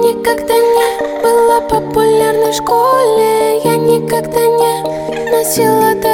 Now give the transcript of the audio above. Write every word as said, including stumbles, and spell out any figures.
никогда не была популярной в школе. Я никогда не носила